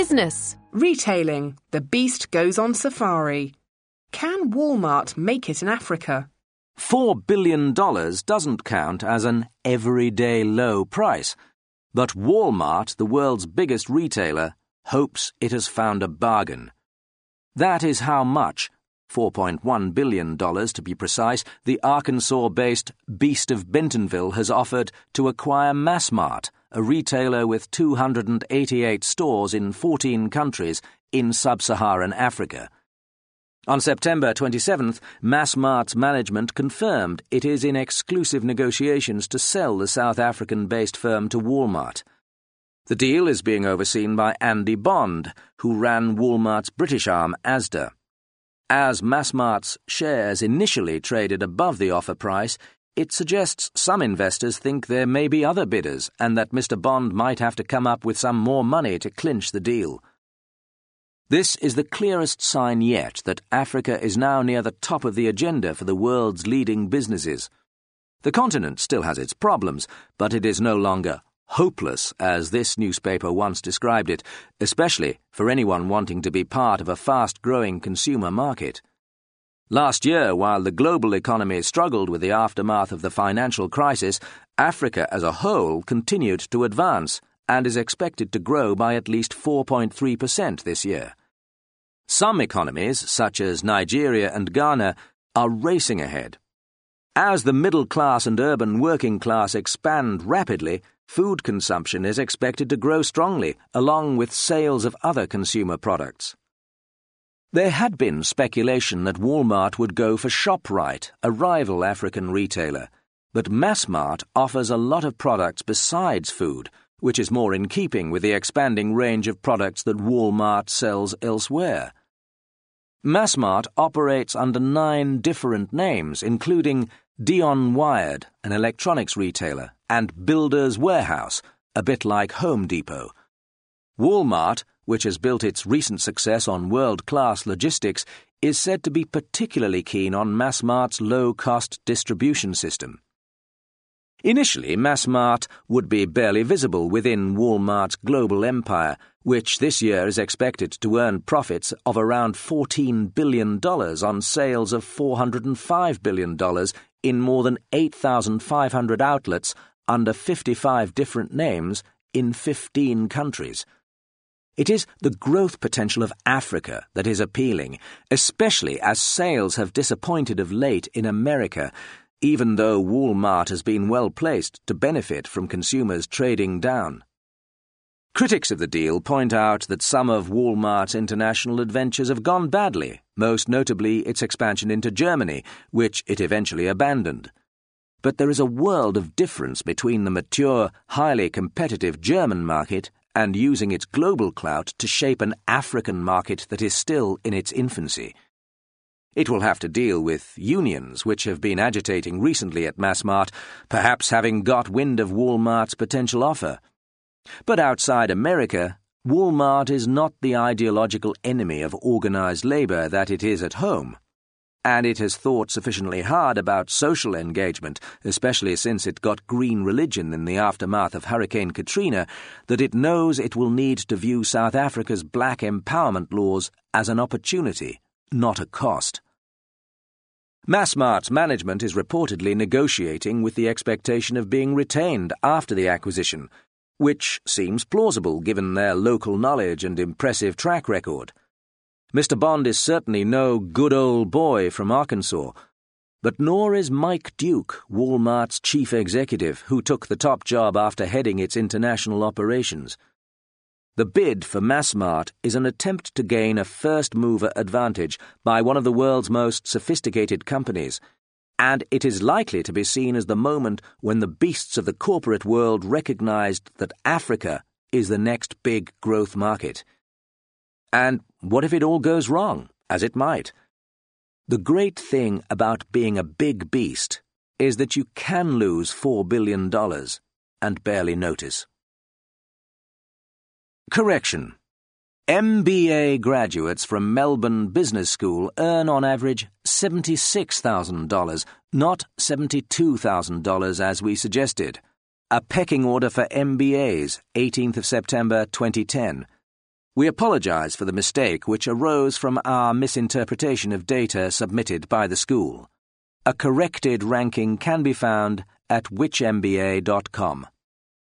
Business. Retailing. The beast goes on safari. Can Walmart make it in Africa? $4 billion doesn't count as an everyday low price, but Walmart, the world's biggest retailer, hopes it has found a bargain. That is how much, $4.1 billion to be precise, the Arkansas-based Beast of Bentonville has offered to acquire Massmart, a retailer with 288 stores in 14 countries in sub-Saharan Africa. On September 27th, Massmart's management confirmed it is in exclusive negotiations to sell the South African-based firm to Walmart. The deal is being overseen by Andy Bond, who ran Walmart's British arm Asda. As Massmart's shares initially traded above the offer price, it suggests some investors think there may be other bidders and that Mr. Bond might have to come up with some more money to clinch the deal. This is the clearest sign yet that Africa is now near the top of the agenda for the world's leading businesses. The continent still has its problems, but it is no longer hopeless, as this newspaper once described it, especially for anyone wanting to be part of a fast-growing consumer market. Last year, while the global economy struggled with the aftermath of the financial crisis, Africa as a whole continued to advance and is expected to grow by at least 4.3% this year. Some economies, such as Nigeria and Ghana, are racing ahead. As the middle class and urban working class expand rapidly, food consumption is expected to grow strongly, along with sales of other consumer products. There had been speculation that Walmart would go for ShopRite, a rival African retailer, but Massmart offers a lot of products besides food, which is more in keeping with the expanding range of products that Walmart sells elsewhere. Massmart operates under 9 different names, including Dion Wired, an electronics retailer, and Builders Warehouse, a bit like Home Depot. Walmart, which has built its recent success on world-class logistics, is said to be particularly keen on Massmart's low-cost distribution system. Initially, Massmart would be barely visible within Walmart's global empire, which this year is expected to earn profits of around $14 billion on sales of $405 billion in more than 8,500 outlets under 55 different names in 15 countries. It is the growth potential of Africa that is appealing, especially as sales have disappointed of late in America, even though Walmart has been well placed to benefit from consumers trading down. Critics of the deal point out that some of Walmart's international adventures have gone badly, most notably its expansion into Germany, which it eventually abandoned. But there is a world of difference between the mature, highly competitive German market and using its global clout to shape an African market that is still in its infancy. It will have to deal with unions which have been agitating recently at Massmart, perhaps having got wind of Walmart's potential offer. But outside America, Walmart is not the ideological enemy of organized labor that it is at home. And it has thought sufficiently hard about social engagement, especially since it got green religion in the aftermath of Hurricane Katrina, that it knows it will need to view South Africa's black empowerment laws as an opportunity, not a cost. Massmart's management is reportedly negotiating with the expectation of being retained after the acquisition, which seems plausible given their local knowledge and impressive track record. Mr. Bond is certainly no good old boy from Arkansas, but nor is Mike Duke, Walmart's chief executive, who took the top job after heading its international operations. The bid for Massmart is an attempt to gain a first-mover advantage by one of the world's most sophisticated companies, and it is likely to be seen as the moment when the beasts of the corporate world recognized that Africa is the next big growth market. And what if it all goes wrong, as it might? The great thing about being a big beast is that you can lose $4 billion and barely notice. Correction. MBA graduates from Melbourne Business School earn on average $76,000, not $72,000 as we suggested. A pecking order for MBAs, 18th of September 2010. We apologize for the mistake which arose from our misinterpretation of data submitted by the school. A corrected ranking can be found at whichmba.com.